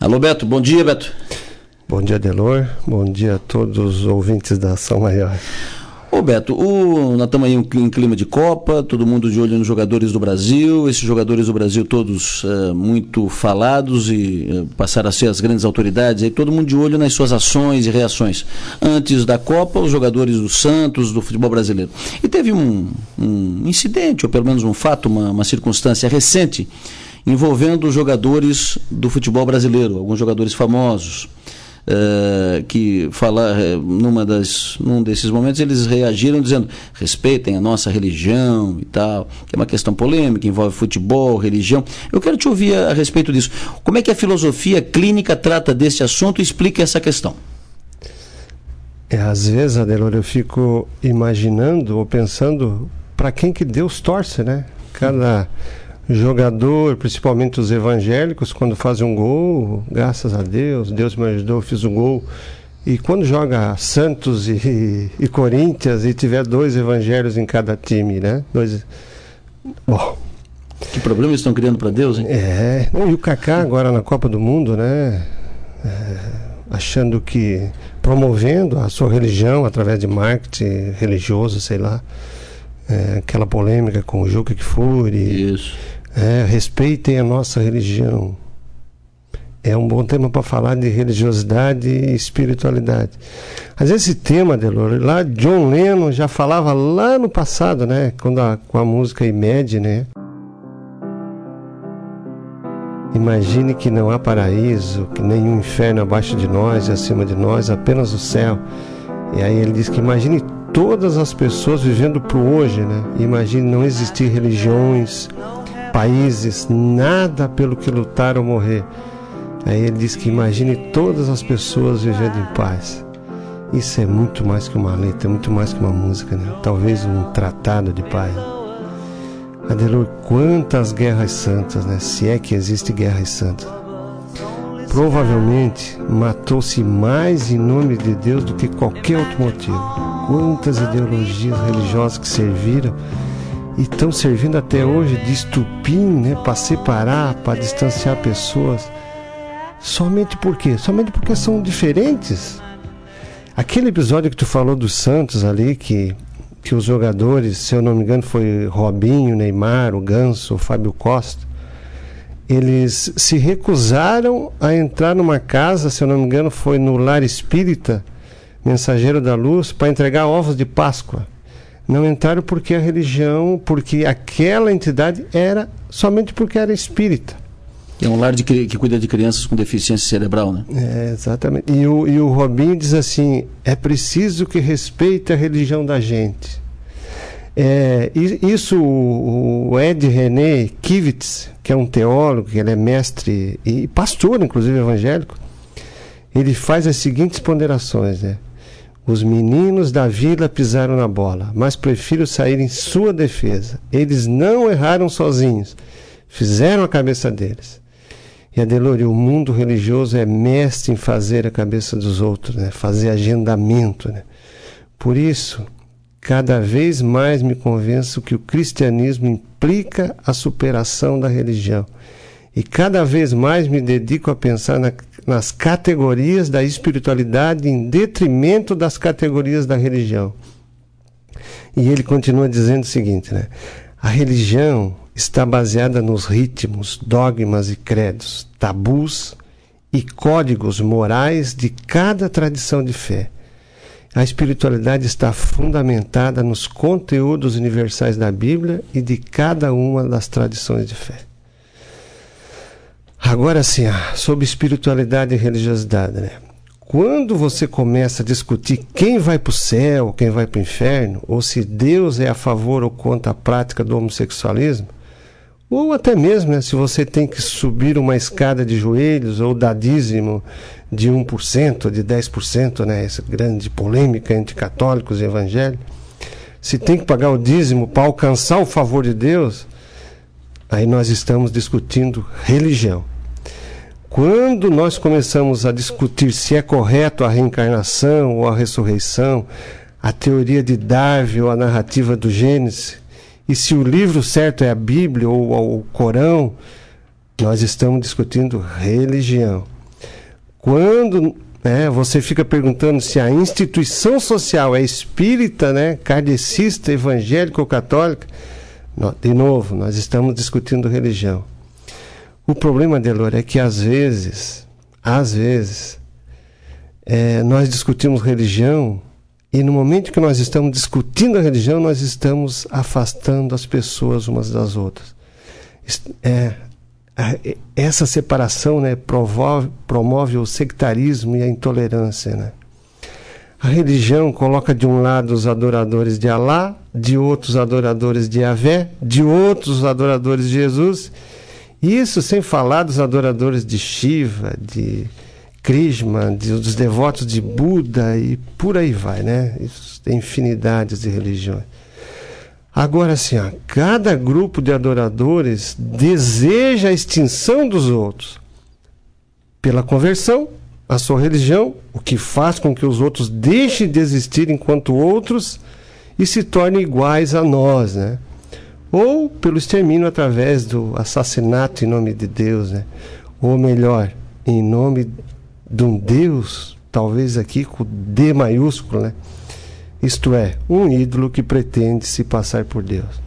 Alô, Beto, bom dia, Beto. Bom dia, Delor. Bom dia a todos os ouvintes da Ação Maior. Ô, Beto, nós estamos aí em clima de Copa, todo mundo de olho nos jogadores do Brasil, esses jogadores do Brasil todos muito falados e passaram a ser as grandes autoridades, aí todo mundo de olho nas suas ações e reações. Antes da Copa, os jogadores do Santos, do futebol brasileiro. E teve um incidente, ou pelo menos um fato, uma circunstância recente, envolvendo os jogadores do futebol brasileiro, alguns jogadores famosos. Que num desses momentos eles reagiram dizendo: respeitem a nossa religião e tal, que é uma questão polêmica, envolve futebol, religião. Eu quero te ouvir a respeito disso. Como é que a filosofia clínica trata desse assunto e explica essa questão? Às vezes, Adelor, eu fico imaginando ou pensando para quem que Deus torce, né? Cada jogador, principalmente os evangélicos, quando fazem um gol, graças a Deus, Deus me ajudou, eu fiz um gol. E quando joga Santos e Corinthians e tiver 2 evangelhos em cada time, né? Bom. Que problema eles estão criando para Deus, hein? E o Kaká agora na Copa do Mundo, né? Achando que promovendo a sua religião através de marketing religioso, sei lá. Aquela polêmica com o Juca Kfouri. Isso. Respeitem a nossa religião. É um bom tema para falar de religiosidade e espiritualidade. Mas esse tema, Delor, lá John Lennon já falava lá no passado, né? Com a música Imagine, né? Imagine que não há paraíso, que nenhum inferno abaixo de nós e acima de nós, apenas o céu. E aí ele diz que imagine todas as pessoas vivendo para o hoje, né? Imagine não existir religiões, países, nada pelo que lutar ou morrer. Aí ele diz que imagine todas as pessoas vivendo em paz. Isso é muito mais que uma letra, é muito mais que uma música, né? Talvez um tratado de paz. Adelor, quantas guerras santas, né? Se é que existe guerras santas. Provavelmente matou-se mais em nome de Deus do que qualquer outro motivo. Quantas ideologias religiosas que serviram e estão servindo até hoje de estupim, né, para separar, para distanciar pessoas. Somente por quê? Somente porque são diferentes. Aquele episódio que tu falou dos Santos ali, que os jogadores, se eu não me engano, foi Robinho, Neymar, o Ganso, o Fábio Costa, eles se recusaram a entrar numa casa, se eu não me engano, foi no Lar Espírita, Mensageiro da Luz, para entregar ovos de Páscoa. Não entraram porque a religião, porque aquela entidade era somente porque era espírita. É um lar que cuida de crianças com deficiência cerebral, né? Exatamente. E o Robinho diz assim: é preciso que respeite a religião da gente. Isso o Ed René Kivitz, que é um teólogo, que ele é mestre e pastor, inclusive evangélico, ele faz as seguintes ponderações, né? Os meninos da vila pisaram na bola, mas prefiro sair em sua defesa. Eles não erraram sozinhos, fizeram a cabeça deles. E Adelor, o mundo religioso é mestre em fazer a cabeça dos outros, né? Fazer agendamento, né? Por isso, cada vez mais me convenço que o cristianismo implica a superação da religião. E cada vez mais me dedico a pensar nas categorias da espiritualidade em detrimento das categorias da religião. E ele continua dizendo o seguinte, né? A religião está baseada nos ritmos, dogmas e credos, tabus e códigos morais de cada tradição de fé. A espiritualidade está fundamentada nos conteúdos universais da Bíblia e de cada uma das tradições de fé. Agora sim, sobre espiritualidade e religiosidade, né? Quando você começa a discutir quem vai para o céu, quem vai para o inferno, ou se Deus é a favor ou contra a prática do homossexualismo, ou até mesmo, né, se você tem que subir uma escada de joelhos ou dar dízimo de 1%, de 10%, né, essa grande polêmica entre católicos e evangélicos, se tem que pagar o dízimo para alcançar o favor de Deus, aí nós estamos discutindo religião. Quando nós começamos a discutir se é correto a reencarnação ou a ressurreição, a teoria de Darwin ou a narrativa do Gênesis, e se o livro certo é a Bíblia ou o Corão, nós estamos discutindo religião. quando você fica perguntando se a instituição social é espírita, kardecista, evangélica ou católica, de novo, nós estamos discutindo religião. O problema, Adelor, é que às vezes, nós discutimos religião e no momento que nós estamos discutindo a religião, nós estamos afastando as pessoas umas das outras. Essa separação, promove o sectarismo e a intolerância. A religião coloca de um lado os adoradores de Alá, de outros adoradores de Yahvé, de outros adoradores de Jesus. Isso sem falar dos adoradores de Shiva, de Krishna, dos devotos de Buda e por aí vai, Isso tem infinidades de religiões. Agora, assim, cada grupo de adoradores deseja a extinção dos outros pela conversão à sua religião, o que faz com que os outros deixem de existir enquanto outros e se tornem iguais a nós, Ou pelo extermínio através do assassinato em nome de Deus, Ou melhor, em nome de um Deus, talvez aqui com D maiúsculo, Isto é, um ídolo que pretende se passar por Deus.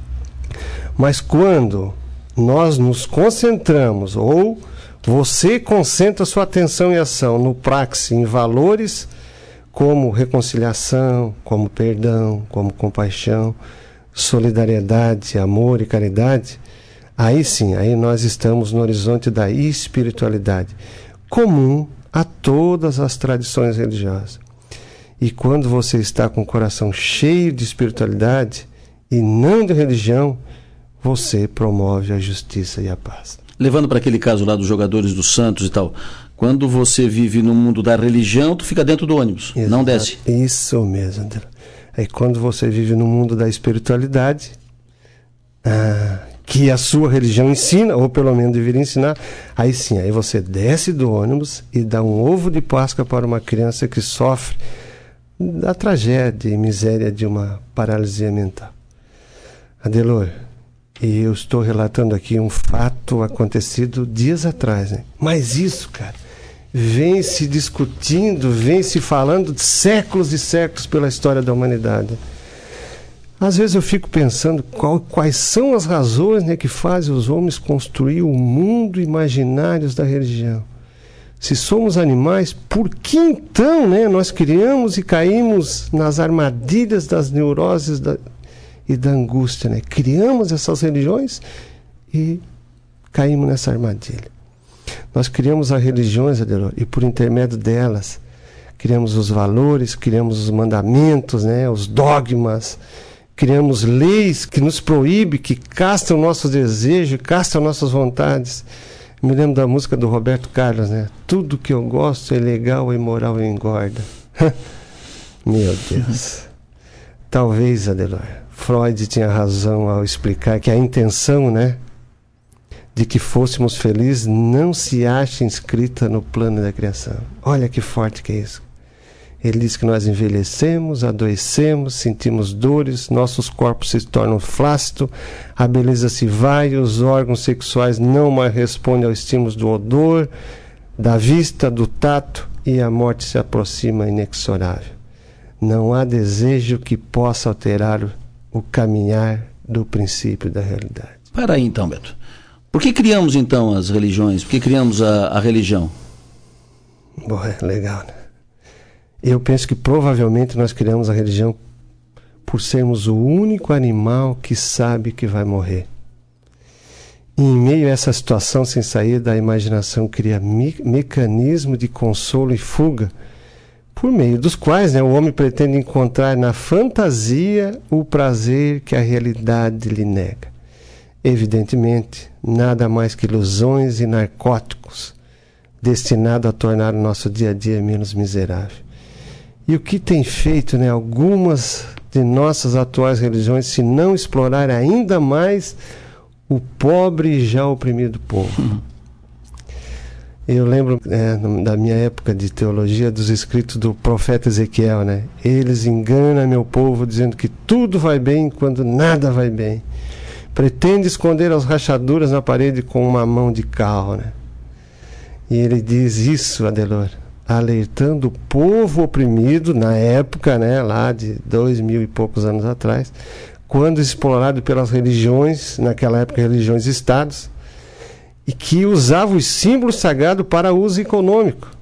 Mas quando nós nos concentramos, ou você concentra sua atenção e ação no praxe, em valores como reconciliação, como perdão, como compaixão, solidariedade, amor e caridade, aí sim, aí nós estamos no horizonte da espiritualidade, comum a todas as tradições religiosas. E quando você está com o coração cheio de espiritualidade e não de religião, você promove a justiça e a paz. Levando para aquele caso lá dos jogadores do Santos e tal, quando você vive no mundo da religião, tu fica dentro do ônibus, Exato. Não desce. Isso mesmo, André. Aí quando você vive no mundo da espiritualidade, que a sua religião ensina, ou pelo menos deveria ensinar, aí sim, aí você desce do ônibus e dá um ovo de Páscoa para uma criança que sofre da tragédia e miséria de uma paralisia mental. Adelor, e eu estou relatando aqui um fato acontecido dias atrás, Mas isso, cara, vem se discutindo, vem se falando de séculos e séculos pela história da humanidade. Às vezes eu fico pensando quais são as razões que fazem os homens construir o mundo imaginários da religião. Se somos animais, por que então nós criamos e caímos nas armadilhas das neuroses e da angústia? Criamos essas religiões e caímos nessa armadilha. Nós criamos as religiões, Adelor, e por intermédio delas criamos os valores, criamos os mandamentos, os dogmas, criamos leis que nos proíbem, que castram nossos desejos, castram nossas vontades. Me lembro da música do Roberto Carlos, Tudo que eu gosto é legal, é moral e engorda. Meu Deus. Talvez, Adelor, Freud tinha razão ao explicar que a intenção, de que fôssemos felizes não se acha inscrita no plano da criação. Olha que forte que é isso. Ele diz que nós envelhecemos, adoecemos, sentimos dores, nossos corpos se tornam flácidos, a beleza se vai, os órgãos sexuais não mais respondem aos estímulos do odor, da vista, do tato, e a morte se aproxima inexorável. Não há desejo que possa alterar o caminhar do princípio da realidade. Para aí então, Beto. Por que criamos então as religiões? Por que criamos a religião? Bom, legal, Eu penso que provavelmente nós criamos a religião por sermos o único animal que sabe que vai morrer. E em meio a essa situação sem saída, a imaginação cria mecanismo de consolo e fuga, por meio dos quais o homem pretende encontrar na fantasia o prazer que a realidade lhe nega. Evidentemente, nada mais que ilusões e narcóticos, destinados a tornar o nosso dia a dia menos miserável. E o que tem feito algumas de nossas atuais religiões, se não explorar ainda mais o pobre e já oprimido povo? Eu lembro da minha época de teologia, dos escritos do profeta Ezequiel, Eles enganam meu povo dizendo que tudo vai bem quando nada vai bem. Pretende esconder as rachaduras na parede com uma mão de carro, E ele diz isso, Adelor, alertando o povo oprimido, na época, né, lá de 2000 e poucos anos atrás, quando explorado pelas religiões, naquela época religiões-estados, e que usava os símbolos sagrados para uso econômico.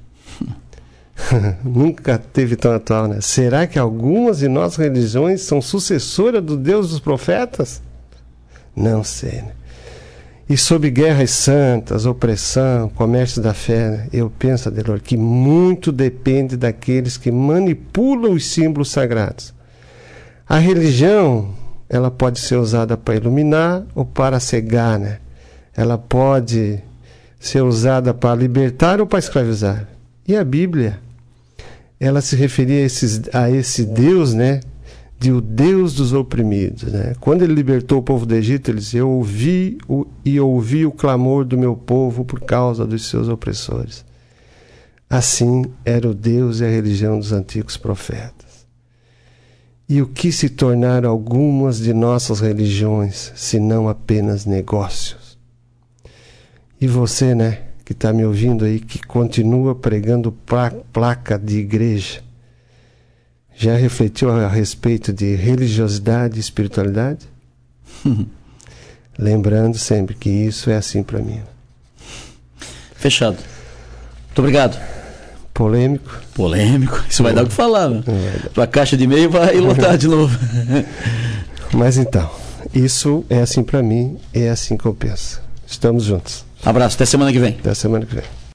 Nunca teve tão atual, né? Será que algumas de nossas religiões são sucessoras do Deus dos profetas? Não sei, né? E sobre guerras santas, opressão, comércio da fé, né? Eu penso, Adelor, que muito depende daqueles que manipulam os símbolos sagrados. A religião, ela pode ser usada para iluminar ou para cegar, né? Ela pode ser usada para libertar ou para escravizar. E a Bíblia, ela se referia a esse Deus, né? De o Deus dos oprimidos, né? Quando ele libertou o povo do Egito, ele disse: eu ouvi o clamor do meu povo por causa dos seus opressores. Assim era o Deus e a religião dos antigos profetas. E o que se tornaram algumas de nossas religiões, se não apenas negócios? E você, né, que está me ouvindo aí, que continua pregando placa de igreja, já refletiu a respeito de religiosidade e espiritualidade? Lembrando sempre que isso é assim para mim. Fechado. Muito obrigado. Polêmico. Isso vai dar o que falar, né? Tua caixa de e-mail vai lotar de novo. Mas então, isso é assim para mim, é assim que eu penso. Estamos juntos. Abraço, até semana que vem. Até semana que vem.